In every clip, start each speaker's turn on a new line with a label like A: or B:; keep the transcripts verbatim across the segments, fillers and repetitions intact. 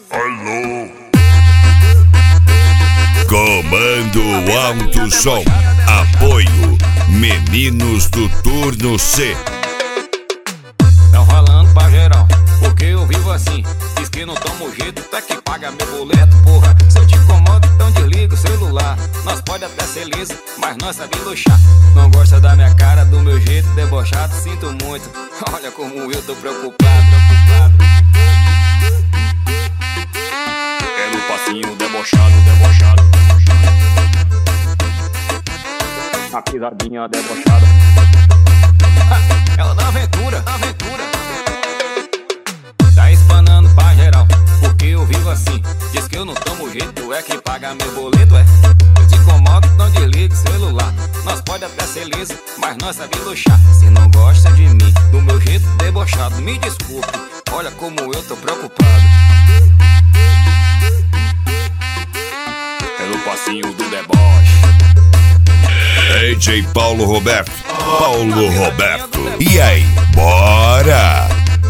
A: Alô. Comando Alto Som. Apoio Meninos do Turno C.
B: Tão rolando pra geral, porque eu vivo assim. Diz que não tomo jeito, até que paga meu boleto, porra. Se eu te incomodo, então desliga o celular. Nós pode até ser liso, mas nós sabemos luxar. Não gosta da minha cara, do meu jeito debochado, sinto muito. Olha como eu tô preocupado, preocupado.
C: É no passinho debochado, debochado. A pisadinha debochada.
B: Ela dá aventura, aventura. Tá espanando pra geral, porque eu vivo assim. Diz que eu não tomo jeito, é que paga meu boleto, é. Eu te incomodo, não desliga o celular. Nós pode até ser liso, mas nós sabemos luxar. Se não gosta de mim, do meu jeito debochado, me desculpe, olha como eu tô preocupado.
C: É no passinho do deboche.
A: D J Paulo Roberto. Paulo Roberto. E aí, bora!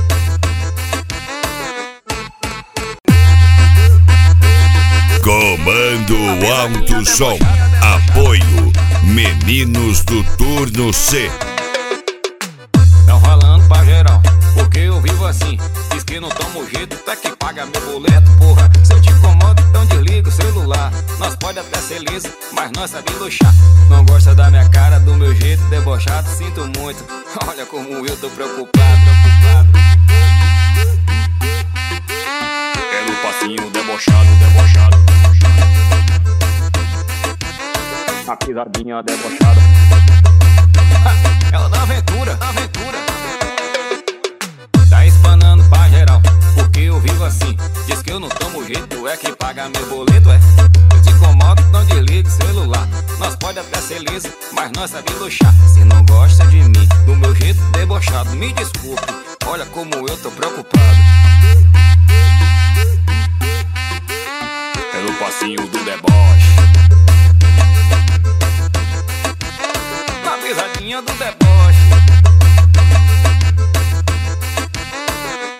A: Comando Alto Som. Apoio Meninos do Turno C.
B: Tão rolando pra geral, porque eu vivo assim. Diz que não tomo jeito, até que paga meu boleto, porra. Se eu te incomodo, então desliga o celular. Nós pode até ser liso, mas nós sabemos luxar. Não gosta da minha cara, do meu jeito debochado, sinto muito. Olha como eu tô preocupado, preocupado.
C: É no passinho debochado, debochado. A pisadinha debochada.
B: Ela dá aventura, aventura. Tá espanando pra geral, porque eu vivo assim. Diz que eu não tomo jeito, é que paga meu boleto, é. Eu te incomodo, não desliga o celular. Nós pode até ser liso, mas nós sabemos luxar. Se não gosta de mim, do meu jeito debochado, me desculpe, olha como eu tô preocupado.
C: É no passinho do deboche.
B: Na pisadinha do deboche.